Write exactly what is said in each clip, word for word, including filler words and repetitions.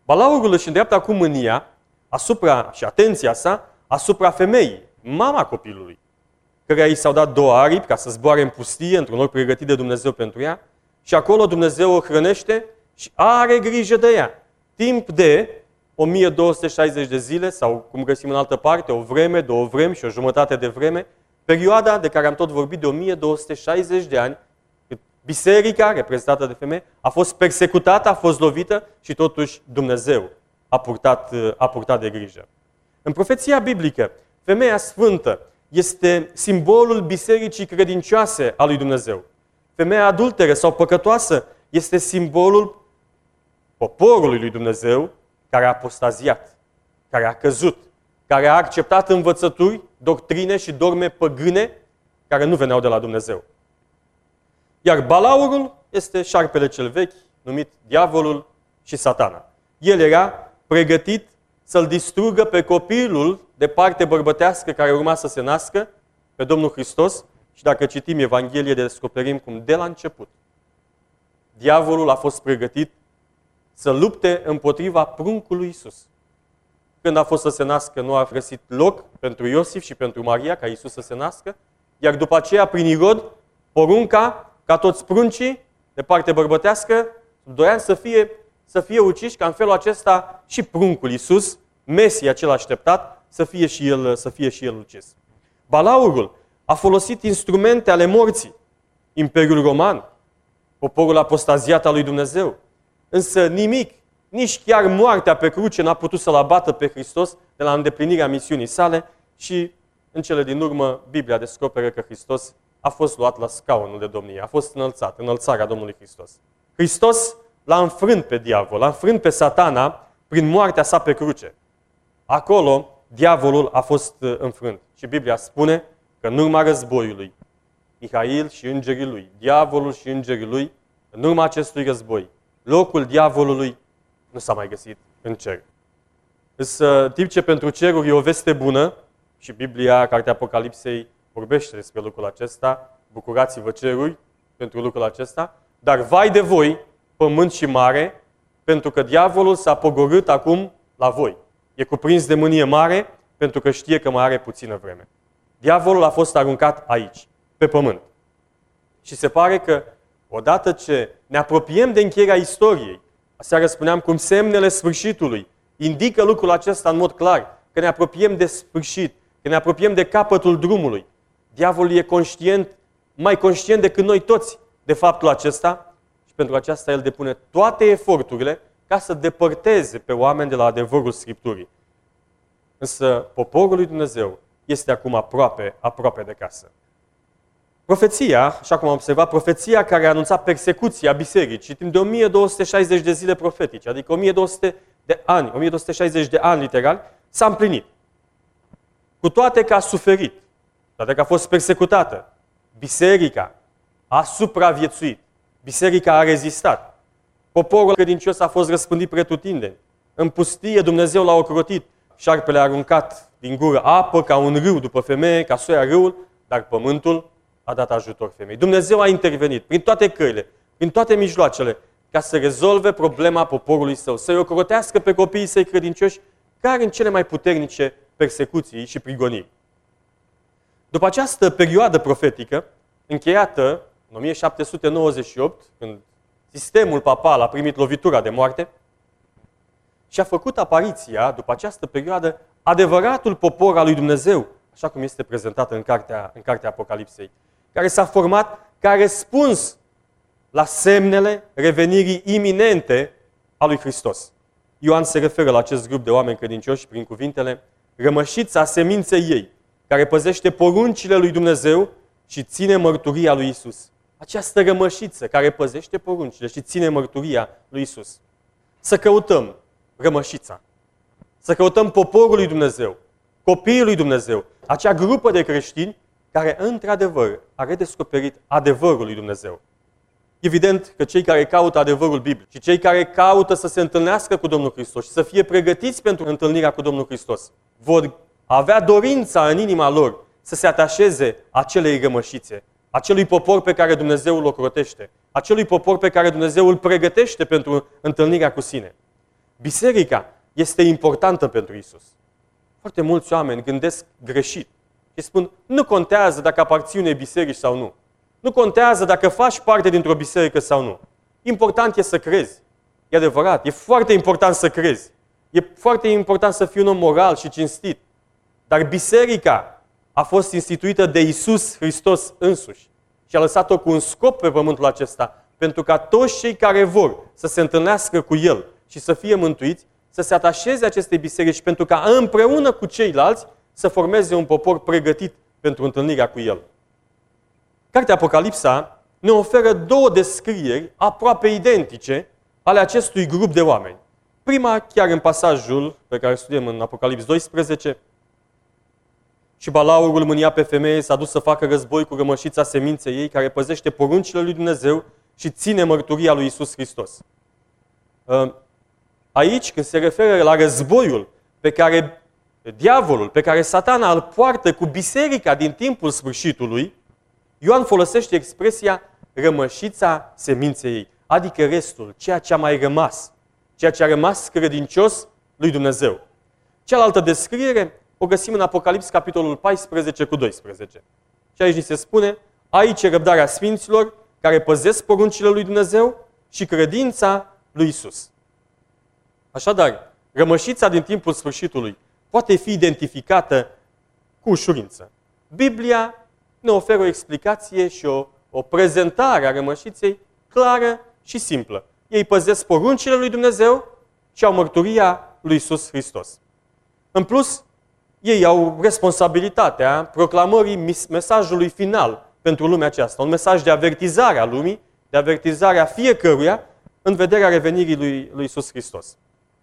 Balaurul își îndreaptă acum mânia asupra, și atenția sa asupra femeii, mama copilului, căreia i s-au dat două aripi ca să zboare în pustie, într-un loc pregătit de Dumnezeu pentru ea, și acolo Dumnezeu o hrănește și are grijă de ea. Timp de o mie două sute șaizeci de zile, sau cum găsim în altă parte, o vreme, două vremi și o jumătate de vreme, perioada de care am tot vorbit de o mie două sute șaizeci de ani, biserica, reprezentată de femei, a fost persecutată, a fost lovită și totuși Dumnezeu a purtat, a purtat de grijă. În profeția biblică, femeia sfântă este simbolul bisericii credincioase a lui Dumnezeu. Femeia adulteră sau păcătoasă este simbolul poporului lui Dumnezeu care a apostaziat, care a căzut, care a acceptat învățături, doctrine și dogme păgâne care nu veneau de la Dumnezeu. Iar balaurul este șarpele cel vechi, numit diavolul și satana. El era pregătit să-l distrugă pe copilul de parte bărbătească care urma să se nască, pe Domnul Hristos. Și dacă citim Evanghelie, descoperim cum de la început diavolul a fost pregătit să lupte împotriva pruncului Iisus. Când a fost să se nască, nu a găsit loc pentru Iosif și pentru Maria ca Iisus să se nască, iar după aceea, prin Irod, porunca ca toți pruncii de parte bărbătească, doi ani să fie, să fie uciși, ca în felul acesta și pruncul Iisus, Mesia cel așteptat, să fie și el, să fie și el ucis. Balaurul a folosit instrumente ale morții, Imperiul Roman, poporul apostaziat al lui Dumnezeu. Însă nimic, nici chiar moartea pe cruce n-a putut să-L abată pe Hristos de la îndeplinirea misiunii sale și în cele din urmă Biblia descoperă că Hristos a fost luat la scaunul de domnie, a fost înălțat, înălțarea Domnului Hristos. Hristos l-a înfrânt pe diavol, l-a înfrânt pe satana prin moartea sa pe cruce. Acolo diavolul a fost înfrânt. Și Biblia spune că în urma războiului, Mihail și îngerii lui, diavolul și îngerii lui, în urma acestui război, locul diavolului nu s-a mai găsit în cer. Însă, timp ce pentru ceruri e o veste bună, și Biblia, Cartea Apocalipsei, vorbește despre lucrul acesta, bucurați-vă ceruri pentru lucrul acesta, dar vai de voi, pământ și mare, pentru că diavolul s-a pogorât acum la voi. E cuprins de mânie mare, pentru că știe că mai are puțină vreme. Diavolul a fost aruncat aici, pe pământ. Și se pare că, odată ce ne apropiem de încheierea istoriei, aseară spuneam cum semnele sfârșitului indică lucrul acesta în mod clar, că ne apropiem de sfârșit, că ne apropiem de capătul drumului. Diavolul e conștient, mai conștient decât noi toți de faptul acesta și pentru aceasta el depune toate eforturile ca să depărteze pe oameni de la adevărul Scripturii. Însă poporul lui Dumnezeu este acum aproape, aproape de casă. Profeția, așa cum am observat, profeția care a anunțat persecuția bisericii timp de o mie două sute șaizeci de zile profetice, adică o mie două sute de ani, o mie două sute șaizeci de ani literal, s-a împlinit. Cu toate că a suferit, cu toate că a fost persecutată, biserica a supraviețuit, biserica a rezistat. Poporul credincios a fost răspândit pretutindeni. În pustie Dumnezeu l-a ocrotit, șarpele a aruncat din gură apă ca un râu după femeie, ca soia râul, dar pământul a dat ajutor femeii. Dumnezeu a intervenit prin toate căile, prin toate mijloacele, ca să rezolve problema poporului său, să-i ocrotească pe copiii săi credincioși, care în cele mai puternice persecuții și prigoniri. După această perioadă profetică, încheiată în o mie șapte sute nouăzeci și opt, când sistemul papal a primit lovitura de moarte, și a făcut apariția, după această perioadă, adevăratul popor al lui Dumnezeu, așa cum este prezentat în cartea, în cartea Apocalipsei, care s-a format ca răspuns la semnele revenirii iminente a lui Hristos. Ioan se referă la acest grup de oameni credincioși prin cuvintele rămășița seminței ei, care păzește poruncile lui Dumnezeu și ține mărturia lui Isus. Această rămășiță care păzește poruncile și ține mărturia lui Isus. Să căutăm rămășița. Să căutăm poporul lui Dumnezeu, copiii lui Dumnezeu, acea grupă de creștini care într-adevăr a redescoperit adevărul lui Dumnezeu. Evident că cei care caută adevărul biblic și cei care caută să se întâlnească cu Domnul Hristos și să fie pregătiți pentru întâlnirea cu Domnul Hristos, vor avea dorința în inima lor să se atașeze acelei rămășițe, acelui popor pe care Dumnezeu îl ocrotește, acelui popor pe care Dumnezeu îl pregătește pentru întâlnirea cu sine. Biserica este importantă pentru Isus. Foarte mulți oameni gândesc greșit și spun, nu contează dacă aparții unei biserici sau nu. Nu contează dacă faci parte dintr-o biserică sau nu. Important e să crezi. E adevărat, e foarte important să crezi. E foarte important să fii un om moral și cinstit. Dar biserica a fost instituită de Isus Hristos însuși și a lăsat-o cu un scop pe pământul acesta, pentru ca toți cei care vor să se întâlnească cu El și să fie mântuiți, să se atașeze acestei biserici, pentru ca împreună cu ceilalți să formeze un popor pregătit pentru întâlnirea cu El. Cartea Apocalipsa ne oferă două descrieri aproape identice ale acestui grup de oameni. Prima, chiar în pasajul pe care studiem în Apocalips doisprezece, și balaurul mânia pe femeie, s-a dus să facă război cu rămășița seminței ei, care păzește poruncile lui Dumnezeu și ține mărturia lui Isus Hristos. Aici, când se referă la războiul pe care diavolul, pe care Satana îl poartă cu biserica din timpul sfârșitului, Ioan folosește expresia rămășița seminței ei, adică restul, ceea ce a mai rămas, ceea ce a rămas credincios lui Dumnezeu. Cealaltă descriere o găsim în Apocalips, capitolul paisprezece cu doisprezece. Și aici ni se spune, aici e răbdarea sfinților care păzesc poruncile lui Dumnezeu și credința lui Isus. Așadar, rămășița din timpul sfârșitului poate fi identificată cu ușurință. Biblia ne oferă o explicație și o, o prezentare a rămășiței clară și simplă. Ei păzesc poruncile lui Dumnezeu și au mărturia lui Isus Hristos. În plus, ei au responsabilitatea proclamării mesajului final pentru lumea aceasta. Un mesaj de avertizare a lumii, de avertizare a fiecăruia în vederea revenirii lui, lui Isus Hristos.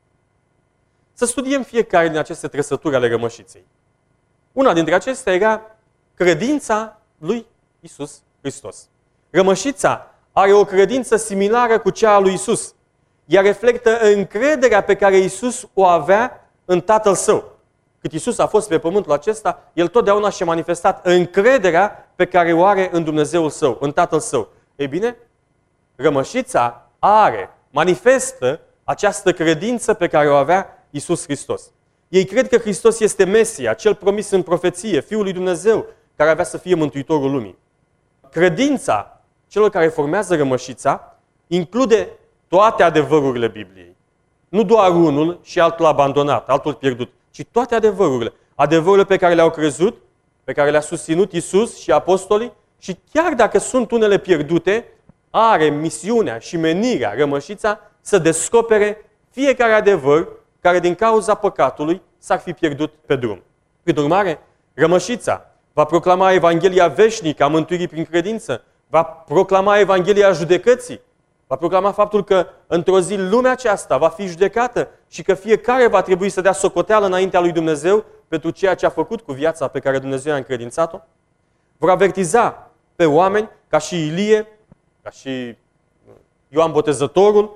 Să studiem fiecare din aceste trăsături ale rămășiței. Una dintre acestea era credința lui Isus Hristos. Rămășița are o credință similară cu cea a lui Isus. Ea reflectă încrederea pe care Isus o avea în Tatăl Său. Cât Isus a fost pe pământul acesta, El totdeauna și-a manifestat încrederea pe care o are în Dumnezeul Său, în Tatăl Său. Ei bine, rămășița are, manifestă această credință pe care o avea Isus Hristos. Ei cred că Hristos este Mesia, cel promis în profeție, Fiul lui Dumnezeu, care avea să fie Mântuitorul lumii. Credința celor care formează rămășița include toate adevărurile Bibliei. Nu doar unul și altul abandonat, altul pierdut, ci toate adevărurile. Adevărurile pe care le-au crezut, pe care le-a susținut Isus și apostolii, și chiar dacă sunt unele pierdute, are misiunea și menirea, rămășița, să descopere fiecare adevăr care din cauza păcatului s-ar fi pierdut pe drum. Prin urmare, rămășița va proclama Evanghelia veșnică a mântuirii prin credință, va proclama Evanghelia judecății, va proclama faptul că într-o zi lumea aceasta va fi judecată și că fiecare va trebui să dea socoteală înaintea lui Dumnezeu pentru ceea ce a făcut cu viața pe care Dumnezeu i-a încredințat-o. Vor avertiza pe oameni, ca și Ilie, ca și Ioan Botezătorul,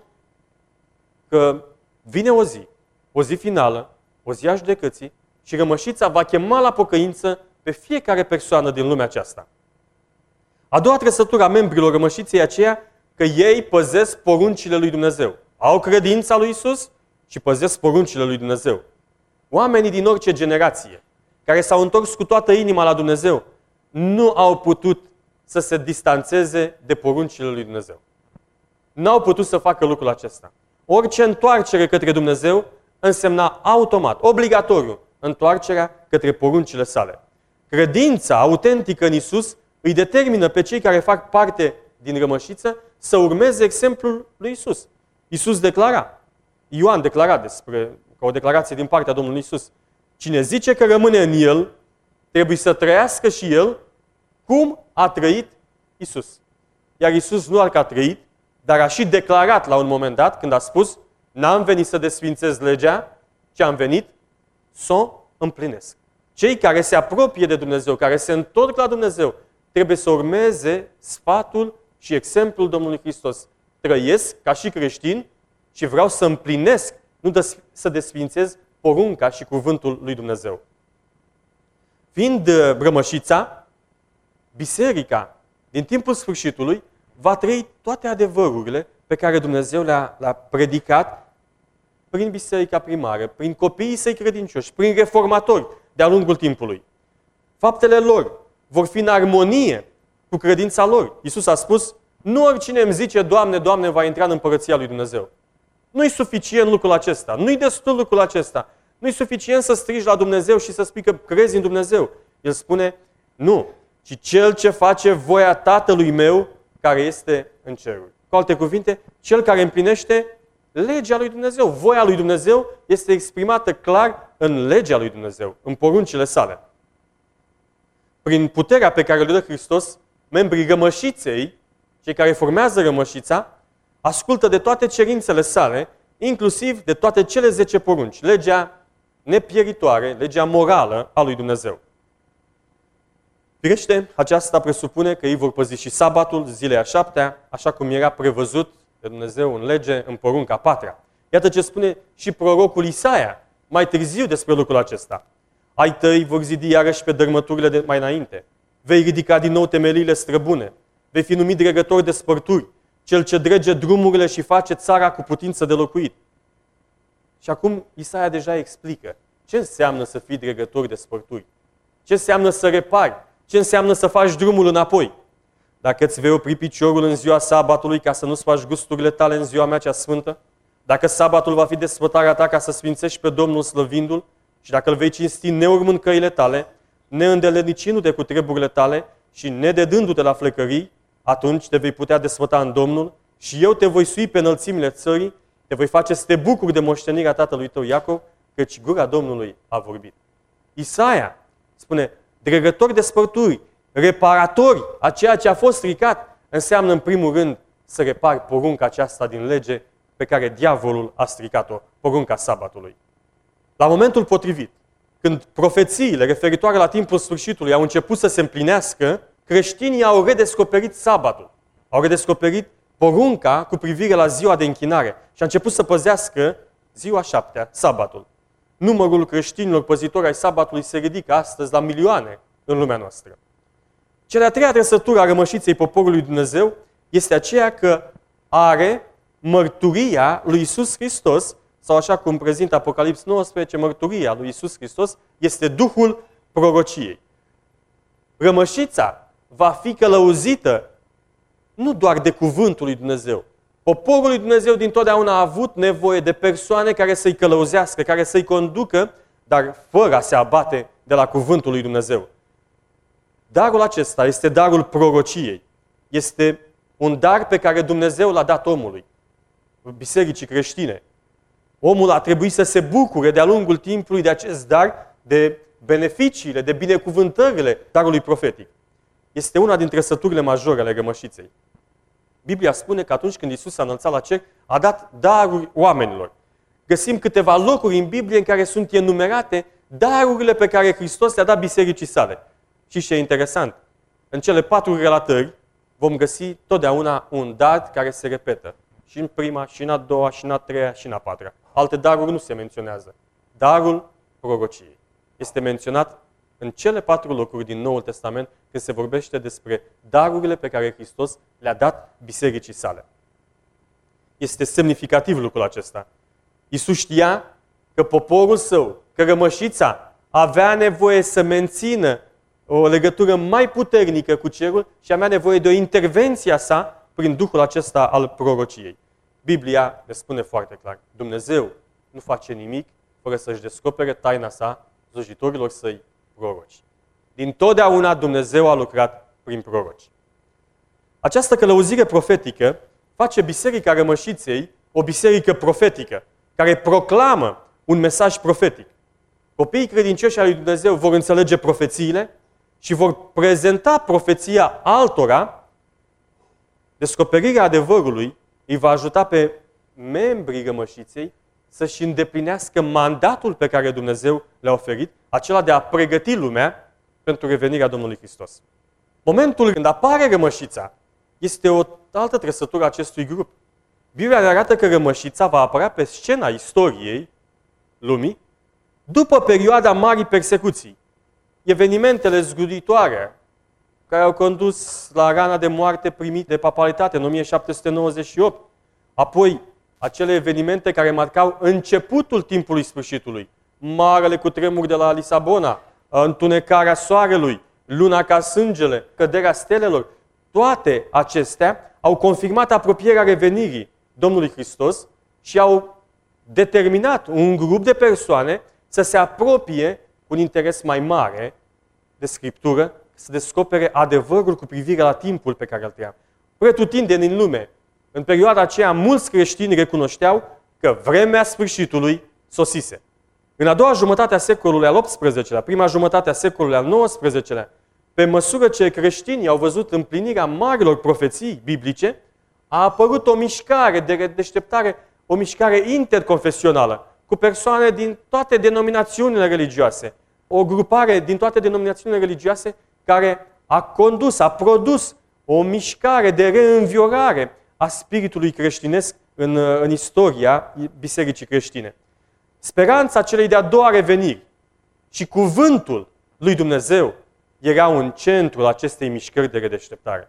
că vine o zi, o zi finală, o zi a judecății și rămășița va chema la pocăință pe fiecare persoană din lumea aceasta. A doua trăsătură a membrilor rămășiței e aceea că ei păzesc poruncile lui Dumnezeu. Au credința lui Isus și păzesc poruncile lui Dumnezeu. Oamenii din orice generație care s-au întors cu toată inima la Dumnezeu nu au putut să se distanțeze de poruncile lui Dumnezeu. Nu au putut să facă lucrul acesta. Orice întoarcere către Dumnezeu însemna automat, obligatoriu, întoarcerea către poruncile sale. Credința autentică în Isus îi determină pe cei care fac parte din rămășiță să urmeze exemplul lui Isus. Isus declara, Ioan declara despre, ca o declarație din partea Domnului Isus, cine zice că rămâne în El, trebuie să trăiască și El cum a trăit Isus. Iar Isus nu doar că a trăit, dar a și declarat la un moment dat, când a spus, n-am venit să desfințez legea, ci am venit să o împlinesc. Cei care se apropie de Dumnezeu, care se întorc la Dumnezeu, trebuie să urmeze sfatul și exemplul Domnului Hristos. Trăiesc ca și creștin și vreau să împlinesc, nu să desfințez porunca și cuvântul lui Dumnezeu. Fiind rămășița, biserica, din timpul sfârșitului, va trăi toate adevărurile pe care Dumnezeu le-a, le-a predicat prin biserica primară, prin copiii săi credincioși, prin reformatori de-a lungul timpului. Faptele lor vor fi în armonie cu credința lor. Iisus a spus, nu oricine îmi zice, Doamne, Doamne, va intra în împărăția lui Dumnezeu. Nu-i suficient lucrul acesta, nu-i destul lucrul acesta. Nu-i suficient să strigi la Dumnezeu și să spui că crezi în Dumnezeu. El spune, nu, ci cel ce face voia Tatălui meu care este în ceruri. Cu alte cuvinte, cel care împlinește legea lui Dumnezeu. Voia lui Dumnezeu este exprimată clar în legea lui Dumnezeu, în poruncile sale. Prin puterea pe care le dă Hristos, membrii rămășiței, cei care formează rămășița, ascultă de toate cerințele sale, inclusiv de toate cele zece porunci, legea nepieritoare, legea morală a lui Dumnezeu. Firește, aceasta presupune că ei vor păzi și sabatul, zilei a șaptea, așa cum era prevăzut de Dumnezeu în lege, în porunca patra. Iată ce spune și prorocul Isaia mai târziu despre lucrul acesta. Ai tăi vor zidi iarăși pe dărmăturile de mai înainte. Vei ridica din nou temeliile străbune. Vei fi numit dregător de spărturi, cel ce drege drumurile și face țara cu putință de locuit. Și acum Isaia deja explică ce înseamnă să fii dregător de spărturi. Ce înseamnă să repari. Ce înseamnă să faci drumul înapoi. Dacă îți vei opri piciorul în ziua sabatului ca să nu-ți faci gusturile tale în ziua mea cea sfântă, dacă sabatul va fi desfătarea ta ca să sfințești pe Domnul slăvindu-L și dacă îl vei cinsti neurmând căile tale, neîndelenicindu-te cu treburile tale și nededându-te la flecării, atunci te vei putea desfăta în Domnul și eu te voi sui pe înălțimile țării, te voi face să te bucuri de moștenirea tatălui tău Iacov, căci gura Domnului a vorbit. Isaia spune, dregători de spărturi, reparatori a ceea ce a fost stricat, înseamnă în primul rând să repari porunca aceasta din lege pe care diavolul a stricat-o, porunca sabatului. La momentul potrivit, când profețiile referitoare la timpul sfârșitului au început să se împlinească, creștinii au redescoperit sabatul, au redescoperit porunca cu privire la ziua de închinare și a început să păzească ziua șaptea, sabatul. Numărul creștinilor păzitori ai sabatului se ridică astăzi la milioane în lumea noastră. Cea de-a treia trăsătură a rămășiței poporului Dumnezeu este aceea că are mărturia lui Iisus Hristos, sau așa cum prezintă Apocalips nouăsprezece, mărturia lui Iisus Hristos este Duhul prorociei. Rămășița va fi călăuzită nu doar de cuvântul lui Dumnezeu. Poporul lui Dumnezeu dintotdeauna a avut nevoie de persoane care să-i călăuzească, care să-i conducă, dar fără a se abate de la cuvântul lui Dumnezeu. Darul acesta este darul prorociei. Este un dar pe care Dumnezeu l-a dat omului, bisericii creștine. Omul a trebuit să se bucure de-a lungul timpului de acest dar, de beneficiile, de binecuvântările darului profetic. Este una dintre trăsăturile majore ale rămășiței. Biblia spune că atunci când Iisus s-a înălțat la cer, a dat daruri oamenilor. Găsim câteva locuri în Biblie în care sunt enumerate darurile pe care Hristos le-a dat bisericii sale. Și ce e interesant, în cele patru relatări vom găsi totdeauna un dar care se repetă. Și în prima, și în a doua, și în a treia, și în a patra. Alte daruri nu se menționează. Darul prorociei este menționat în cele patru locuri din Noul Testament când se vorbește despre darurile pe care Hristos le-a dat bisericii sale. Este semnificativ lucrul acesta. Iisus știa că poporul său, că rămășița, avea nevoie să mențină o legătură mai puternică cu cerul și avea nevoie de o intervenție a sa prin Duhul acesta al prorociei. Biblia ne spune foarte clar, Dumnezeu nu face nimic fără să-și descopere taina sa slujitorilor săi proroci. Din totdeauna Dumnezeu a lucrat prin proroci. Această călăuzire profetică face Biserica Rămășiței o biserică profetică, care proclamă un mesaj profetic. Copiii credincioși ai lui Dumnezeu vor înțelege profețiile și vor prezenta profeția altora. Descoperirea adevărului îi va ajuta pe membrii Rămășiței să-și îndeplinească mandatul pe care Dumnezeu le-a oferit, acela de a pregăti lumea pentru revenirea Domnului Hristos. Momentul când apare Rămășița este o altă trăsătură a acestui grup. Biblia ne arată că Rămășița va apărea pe scena istoriei lumii după perioada marii persecuții. Evenimentele zguditoare care au condus la rana de moarte primit de papalitate în o mie șapte sute nouăzeci și opt, apoi acele evenimente care marcau începutul timpului sfârșitului. Marele cutremur de la Lisabona, întunecarea soarelui, luna ca sângele, căderea stelelor, toate acestea au confirmat apropierea revenirii Domnului Hristos și au determinat un grup de persoane să se apropie cu un interes mai mare de Scriptură, să descopere adevărul cu privire la timpul pe care îl trăiam. Pretutindeni în lume, în perioada aceea, mulți creștini recunoșteau că vremea sfârșitului sosise. În a doua jumătate a secolului al optsprezecelea, prima jumătate a secolului al nouăsprezecelea, pe măsură ce creștinii au văzut împlinirea marilor profeții biblice, a apărut o mișcare de deșteptare, o mișcare interconfesională, cu persoane din toate denominațiunile religioase. O grupare din toate denominațiunile religioase care a condus, a produs o mișcare de reînviorare a spiritului creștinesc în, în istoria bisericii creștine. Speranța celei de-a doua reveniri și cuvântul lui Dumnezeu erau în centrul acestei mișcări de redeșteptare.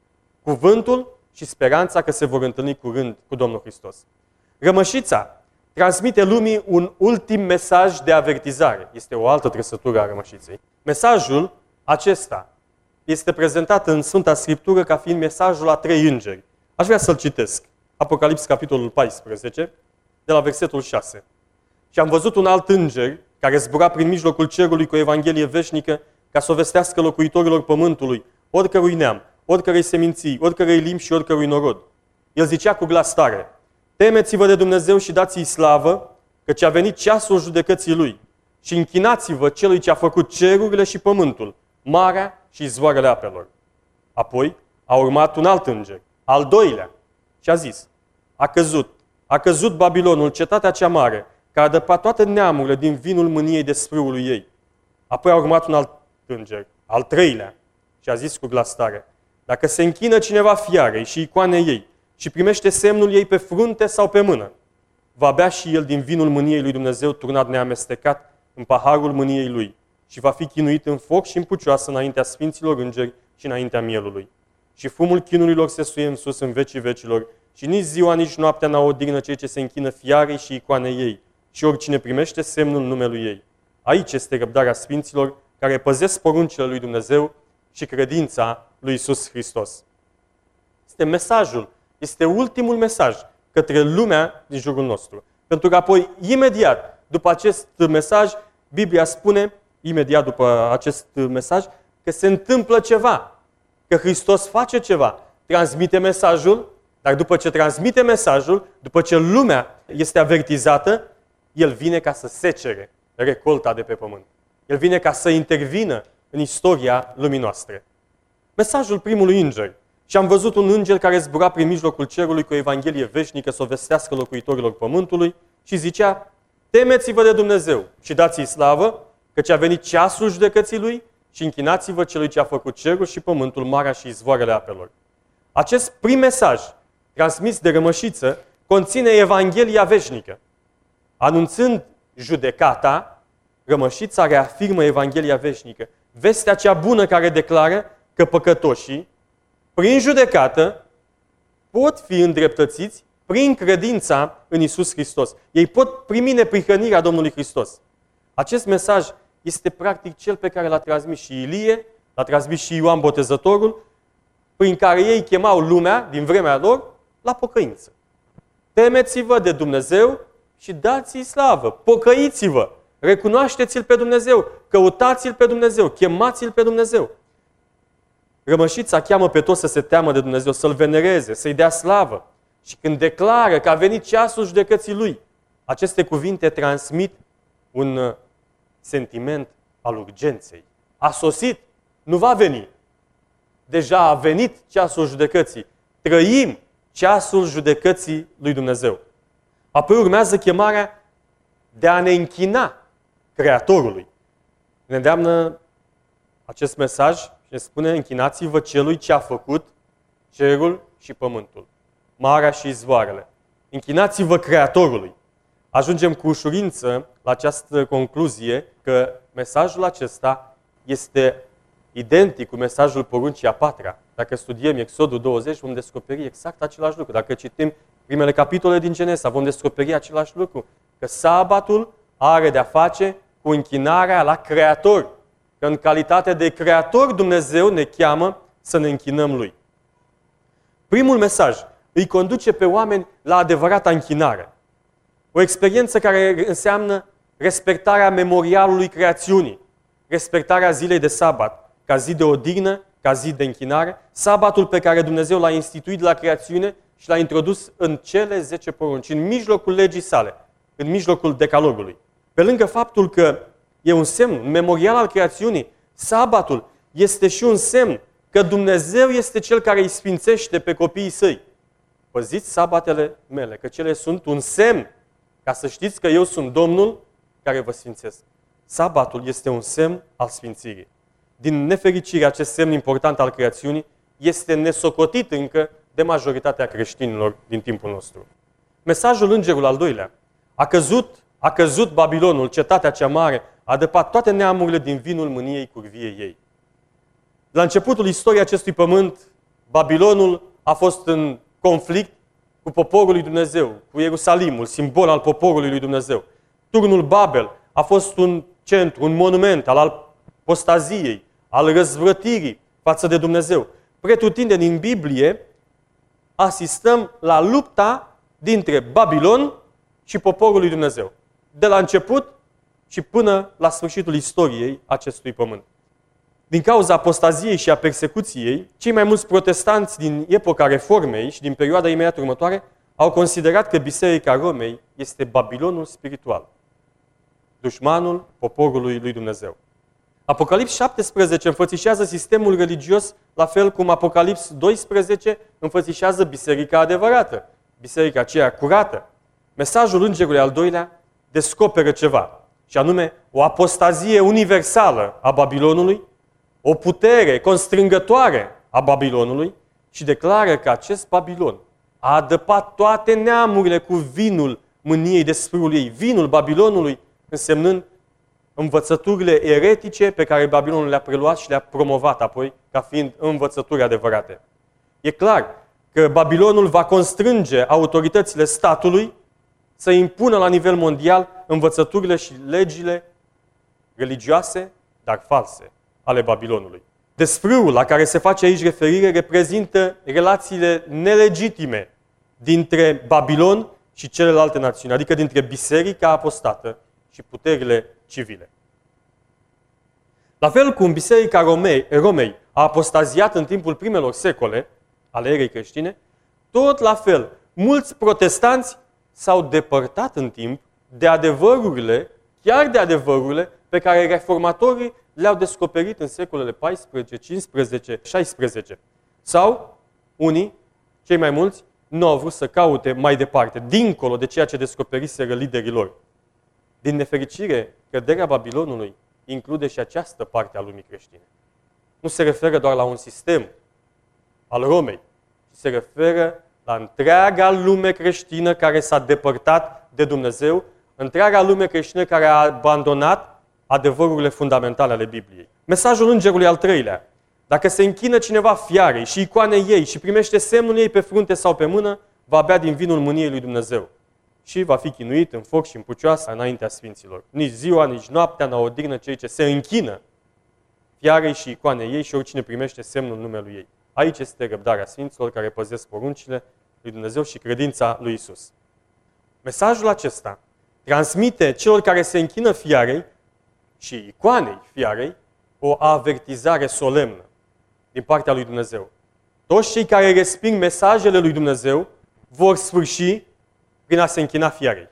Cuvântul și speranța că se vor întâlni curând cu Domnul Hristos. Rămășița transmite lumii un ultim mesaj de avertizare. Este o altă trăsătură a rămășiței. Mesajul acesta este prezentat în Sfânta Scriptură ca fiind mesajul a trei îngeri. Aș vrea să-l citesc. Apocalips, capitolul paisprezece, de la versetul șase. Și am văzut un alt înger care zbura prin mijlocul cerului cu o evanghelie veșnică ca să o vestească locuitorilor pământului, oricărui neam, oricărei seminții, oricărei limbi și oricărui norod. El zicea cu glas tare: temeți-vă de Dumnezeu și dați-i slavă, căci a venit ceasul judecății Lui. Și închinați-vă Celui ce a făcut cerurile și pământul, marea și izvoarele apelor. Apoi a urmat un alt înger, al doilea, și a zis: a căzut, a căzut Babilonul, cetatea cea mare, care a dăpat toate neamurile din vinul mâniei de sfrâului ei. Apoi a urmat un alt înger, al treilea, și a zis cu glas tare: dacă se închină cineva fiarei și icoanei ei și primește semnul ei pe frunte sau pe mână, va bea și el din vinul mâniei lui Dumnezeu turnat neamestecat în paharul mâniei lui și va fi chinuit în foc și în pucioasă înaintea sfinților îngeri și înaintea mielului. Și fumul chinurilor se suie în sus în vecii vecilor și nici ziua, nici noaptea n-au odihnă cei ce se închină fiarei și icoanei ei și oricine primește semnul numelui ei. Aici este răbdarea sfinților care păzesc poruncile lui Dumnezeu și credința lui Iisus Hristos. Este mesajul, este ultimul mesaj către lumea din jurul nostru. Pentru că apoi, imediat după acest mesaj, Biblia spune, imediat după acest mesaj, că se întâmplă ceva, că Hristos face ceva, transmite mesajul, dar după ce transmite mesajul, după ce lumea este avertizată, El vine ca să secere recolta de pe pământ. El vine ca să intervină în istoria lumii noastre. Mesajul primului înger. Și am văzut un înger care zbura prin mijlocul cerului cu o evanghelie veșnică să o vestească locuitorilor pământului și zicea: temeți-vă de Dumnezeu și dați-i slavă, căci a venit ceasul judecății Lui și închinați-vă Celui ce a făcut cerul și pământul, marea și izvoarele apelor. Acest prim mesaj, transmis de rămășiță, conține evanghelia veșnică. Anunțând judecata, rămășița reafirmă evanghelia veșnică. Vestea cea bună care declară că păcătoșii, prin judecată, pot fi îndreptățiți prin credința în Iisus Hristos. Ei pot primi neprihănirea Domnului Hristos. Acest mesaj este practic cel pe care l-a transmis și Ilie, l-a transmis și Ioan Botezătorul, prin care ei chemau lumea, din vremea lor, la pocăință. Temeți-vă de Dumnezeu și dați-i slavă. Pocăiți-vă. Recunoașteți-L pe Dumnezeu. Căutați-L pe Dumnezeu. Chemați-L pe Dumnezeu. Rămășița cheamă pe toți să se teamă de Dumnezeu, să-L venereze, să-i dea slavă. Și când declară că a venit ceasul judecății Lui, aceste cuvinte transmit un sentiment al urgenței. A sosit, nu va veni. Deja a venit ceasul judecății. Trăim ceasul judecății lui Dumnezeu. Apoi urmează chemarea de a ne închina Creatorului. Ne îndeamnă acest mesaj și ne spune: închinați-vă Celui ce a făcut cerul și pământul, marea și izvoarele. Închinați-vă Creatorului. Ajungem cu ușurință la această concluzie că mesajul acesta este identic cu mesajul poruncii a patra. Dacă studiem Exodul douăzeci, vom descoperi exact același lucru. Dacă citim primele capitole din Genesa, vom descoperi același lucru. Că sabatul are de-a face cu închinarea la Creator. Că în calitate de Creator Dumnezeu ne cheamă să ne închinăm Lui. Primul mesaj îi conduce pe oameni la adevărata închinare. O experiență care înseamnă respectarea memorialului creațiunii, respectarea zilei de sabat, ca zi de odihnă, ca zi de închinare, sabatul pe care Dumnezeu l-a instituit la creațiune și l-a introdus în cele zece porunci, în mijlocul legii sale, în mijlocul decalogului. Pe lângă faptul că e un semn, un memorial al creațiunii, sabatul este și un semn că Dumnezeu este Cel care îi sfințește pe copiii Săi. Păziți sabatele mele, că cele sunt un semn, ca să știți că eu sunt Domnul care vă sfințesc. Sabatul este un semn al sfințirii. Din nefericire, acest semn important al creațiunii este nesocotit încă de majoritatea creștinilor din timpul nostru. Mesajul îngerul al doilea. A căzut, a căzut Babilonul, cetatea cea mare, a adăpat toate neamurile din vinul mâniei curviei ei. La începutul istoriei acestui pământ, Babilonul a fost în conflict cu poporul lui Dumnezeu, cu Ierusalimul, simbol al poporului lui Dumnezeu. Turnul Babel a fost un centru, un monument al apostaziei, al răzvrătirii față de Dumnezeu. Pretutindeni în Biblie asistăm la lupta dintre Babilon și poporul lui Dumnezeu. De la început și până la sfârșitul istoriei acestui pământ. Din cauza apostaziei și a persecuției, cei mai mulți protestanți din epoca Reformei și din perioada imediat următoare au considerat că Biserica Romei este Babilonul spiritual, dușmanul poporului lui Dumnezeu. Apocalips șaptesprezece înfățișează sistemul religios, la fel cum Apocalips doisprezece înfățișează biserica adevărată, biserica aceea curată. Mesajul îngerului al doilea descoperă ceva, și anume o apostazie universală a Babilonului, o putere constrângătoare a Babilonului și declară că acest Babilon a adăpat toate neamurile cu vinul mâniei desfrâului ei, vinul Babilonului, însemnând învățăturile eretice pe care Babilonul le-a preluat și le-a promovat apoi ca fiind învățături adevărate. E clar că Babilonul va constrânge autoritățile statului să impună la nivel mondial învățăturile și legile religioase, dar false, ale Babilonului. Desfrâul la care se face aici referire reprezintă relațiile nelegitime dintre Babilon și celelalte națiuni, adică dintre biserica apostată și puterile civile. La fel cum biserica Romei, Romei a apostaziat în timpul primelor secole ale erei creștine, tot la fel, mulți protestanți s-au depărtat în timp de adevărurile, chiar de adevărurile pe care reformatorii le-au descoperit în secolele paisprezece, cincisprezece, șaisprezece. Sau, unii, cei mai mulți, nu au vrut să caute mai departe, dincolo de ceea ce descoperiseră liderii lor. Din nefericire, căderea Babilonului include și această parte a lumii creștine. Nu se referă doar la un sistem al Romei, ci se referă la întreaga lume creștină care s-a depărtat de Dumnezeu, întreaga lume creștină care a abandonat adevărurile fundamentale ale Bibliei. Mesajul îngerului al treilea. Dacă se închină cineva fiarei și icoanei ei și primește semnul ei pe frunte sau pe mână, va bea din vinul mâniei lui Dumnezeu și va fi chinuit în foc și în pucioasă înaintea sfinților. Nici ziua, nici noaptea n-au odihnă cei ce se închină fiarei și icoanei ei și oricine primește semnul numelui ei. Aici este răbdarea sfinților care păzesc poruncile lui Dumnezeu și credința lui Isus. Mesajul acesta transmite celor care se închină fiarei și icoanei fiarei o avertizare solemnă din partea lui Dumnezeu. Toți cei care resping mesajele lui Dumnezeu vor sfârși prin a se închina fiarei.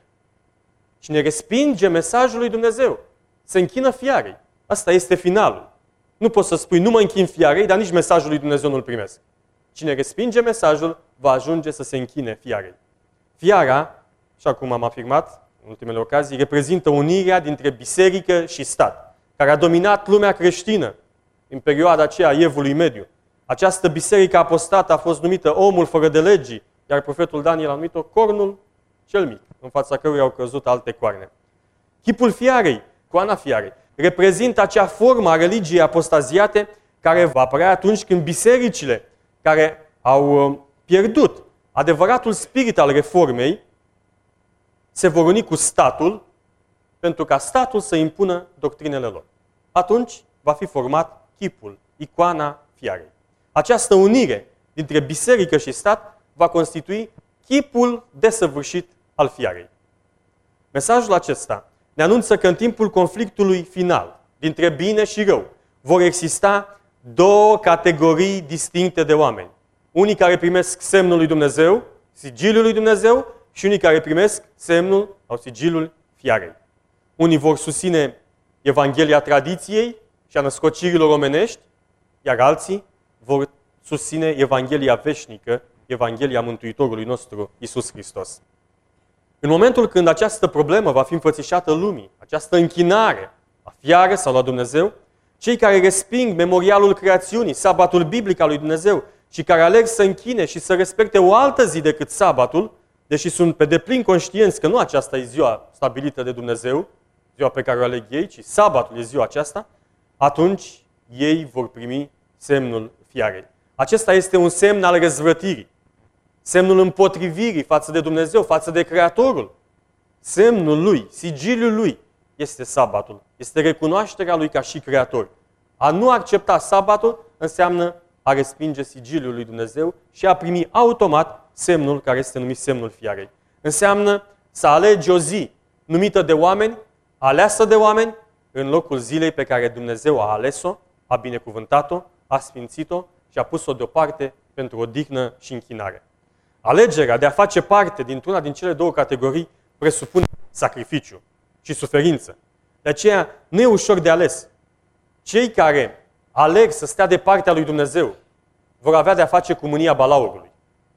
Cine respinge mesajul lui Dumnezeu se închină fiarei. Asta este finalul. Nu poți să spui, nu mă închin fiarei, dar nici mesajul lui Dumnezeu nu-l primesc. Cine respinge mesajul va ajunge să se închine fiarei. Fiara, așa cum am afirmat în ultimele ocazii, reprezintă unirea dintre biserică și stat, care a dominat lumea creștină în perioada aceea a Evului Mediu. Această biserică apostată a fost numită omul fără de legii, iar profetul Daniel a numit-o cornul cel mic, în fața căruia au căzut alte coarne. Chipul fiarei, coana fiarei, reprezintă acea formă a religiei apostaziate care va apărea atunci când bisericile care au pierdut adevăratul spirit al reformei se vor uni cu statul pentru ca statul să impună doctrinele lor. Atunci va fi format chipul, icoana fiarei. Această unire dintre biserică și stat va constitui chipul desăvârșit al fiarei. Mesajul acesta ne anunță că în timpul conflictului final dintre bine și rău vor exista două categorii distincte de oameni. Unii care primesc semnul lui Dumnezeu, sigiliul lui Dumnezeu, și unii care primesc semnul sau sigiliul fiarei. Unii vor susține Evanghelia tradiției și a născocirilor omenești, iar alții vor susține Evanghelia veșnică, Evanghelia Mântuitorului nostru, Iisus Hristos. În momentul când această problemă va fi înfățișată lumii, această închinare la fiară sau la Dumnezeu, cei care resping memorialul creațiunii, sabatul biblic al lui Dumnezeu, și care aleg să închine și să respecte o altă zi decât sabatul, deși sunt pe deplin conștienți că nu aceasta e ziua stabilită de Dumnezeu, ziua pe care o aleg ei, ci sabatul e ziua aceasta, atunci ei vor primi semnul fiarei. Acesta este un semn al răzvrătirii, semnul împotrivirii față de Dumnezeu, față de Creatorul. Semnul lui, sigiliul lui este sabatul, este recunoașterea lui ca și Creator. A nu accepta sabatul înseamnă a respinge sigiliul lui Dumnezeu și a primi automat semnul care este numit semnul fiarei. Înseamnă să alegi o zi numită de oameni, aleasă de oameni, în locul zilei pe care Dumnezeu a ales-o, a binecuvântat-o, a sfințit-o și a pus-o deoparte pentru odihnă și închinare. Alegerea de a face parte dintr-una din cele două categorii presupune sacrificiu și suferință. De aceea nu e ușor de ales. Cei care aleg să stea de partea lui Dumnezeu vor avea de-a face cu mânia balaurului.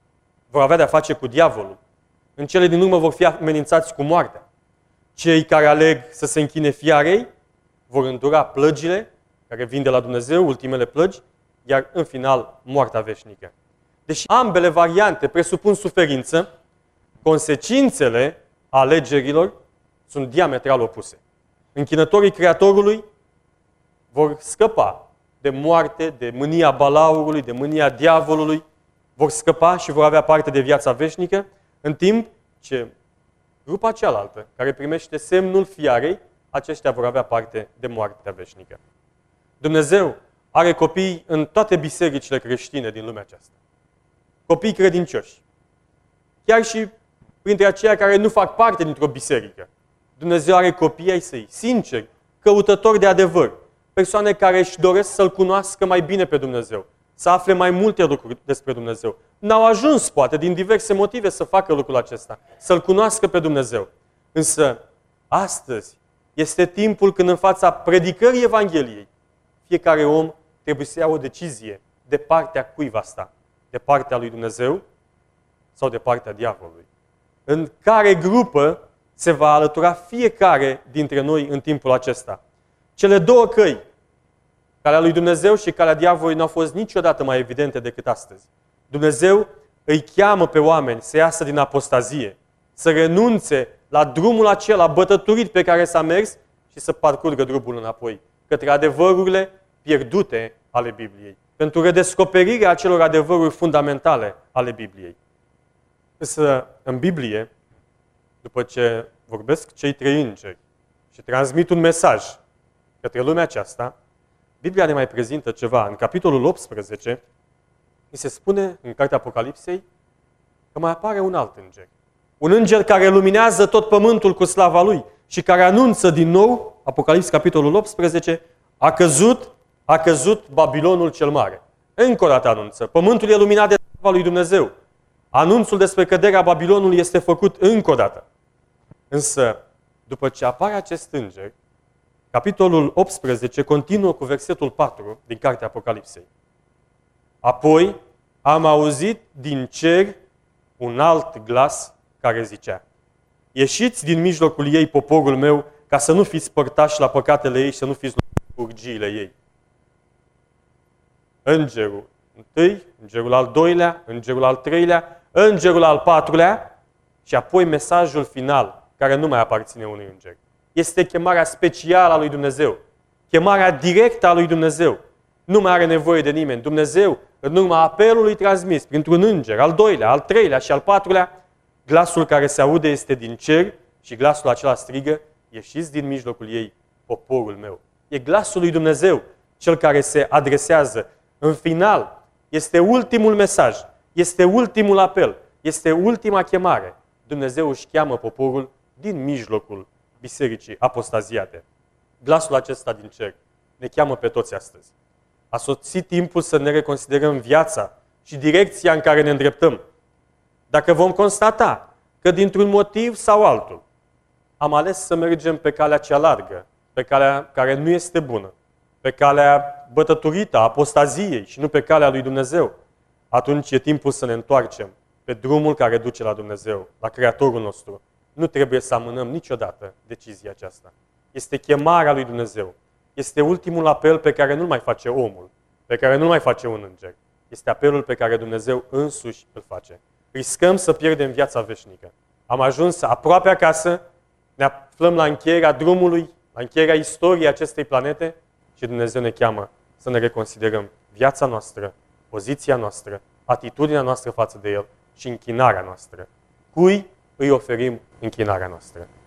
Vor avea de-a face cu diavolul. În cele din urmă vor fi amenințați cu moartea. Cei care aleg să se închine fiarei vor îndura plăgile care vin de la Dumnezeu, ultimele plăgi, iar în final moartea veșnică. Deși ambele variante presupun suferință, consecințele alegerilor sunt diametral opuse. Închinătorii Creatorului vor scăpa de moarte, de mânia balaurului, de mânia diavolului, vor scăpa și vor avea parte de viața veșnică, în timp ce grupa cealaltă, care primește semnul fiarei, aceștia vor avea parte de moartea veșnică. Dumnezeu are copii în toate bisericile creștine din lumea aceasta. Copii credincioși. Chiar și printre aceia care nu fac parte dintr-o biserică. Dumnezeu are copii ai săi, sinceri, căutători de adevăr, persoane care își doresc să-L cunoască mai bine pe Dumnezeu, să afle mai multe lucruri despre Dumnezeu. N-au ajuns, poate, din diverse motive să facă lucrul acesta, să-L cunoască pe Dumnezeu. Însă, astăzi este timpul când în fața predicării Evangheliei, fiecare om trebuie să ia o decizie de partea cui va sta, de partea lui Dumnezeu sau de partea diavolului. În care grupă se va alătura fiecare dintre noi în timpul acesta. Cele două căi, calea lui Dumnezeu și calea diavolului, nu au fost niciodată mai evidente decât astăzi. Dumnezeu îi cheamă pe oameni să iasă din apostazie, să renunțe la drumul acela bătăturit pe care s-a mers și să parcurgă drumul înapoi, către adevărurile pierdute ale Bibliei, pentru redescoperirea acelor adevăruri fundamentale ale Bibliei. Însă, în Biblie, după ce vorbesc cei trei îngeri și transmit un mesaj către lumea aceasta, Biblia ne mai prezintă ceva. În capitolul optsprezece, mi se spune, în cartea Apocalipsei, că mai apare un alt înger. Un înger care luminează tot pământul cu slava lui și care anunță din nou, Apocalips, capitolul optsprezece, a căzut, a căzut Babilonul cel mare. Încă o dată anunță. Pământul e luminat de slava lui Dumnezeu. Anunțul despre căderea Babilonului este făcut încă o dată. Însă, după ce apare acest înger, capitolul optsprezece continuă cu versetul patru din cartea Apocalipsei. Apoi am auzit din cer un alt glas care zicea: ieșiți din mijlocul ei, poporul meu, ca să nu fiți părtași la păcatele ei și să nu fiți la urgiile ei. Îngerul întâi, îngerul al doilea, îngerul al treilea, îngerul al patrulea și apoi mesajul final, care nu mai aparține unui înger. Este chemarea specială a lui Dumnezeu. Chemarea directă a lui Dumnezeu. Nu mai are nevoie de nimeni. Dumnezeu în urma apelului transmis printr-un înger, al doilea, al treilea și al patrulea, glasul care se aude este din cer și glasul acela strigă, ieșiți din mijlocul ei, poporul meu. E glasul lui Dumnezeu, cel care se adresează. În final, este ultimul mesaj, este ultimul apel, este ultima chemare. Dumnezeu își cheamă poporul din mijlocul bisericii apostaziate. Glasul acesta din cer ne cheamă pe toți astăzi. A sosit timpul să ne reconsiderăm viața și direcția în care ne îndreptăm. Dacă vom constata că dintr-un motiv sau altul am ales să mergem pe calea cea largă, pe calea care nu este bună, pe calea bătăturită a apostaziei și nu pe calea lui Dumnezeu, atunci e timpul să ne întoarcem pe drumul care duce la Dumnezeu, la Creatorul nostru. Nu trebuie să amânăm niciodată decizia aceasta. Este chemarea lui Dumnezeu. Este ultimul apel pe care nu-l mai face omul, pe care nu-l mai face un înger. Este apelul pe care Dumnezeu însuși îl face. Riscăm să pierdem viața veșnică. Am ajuns aproape acasă, ne aflăm la încheierea drumului, la încheierea istoriei acestei planete și Dumnezeu ne cheamă să ne reconsiderăm viața noastră, poziția noastră, atitudinea noastră față de El și închinarea noastră. Cui îi oferim închinarea noastră?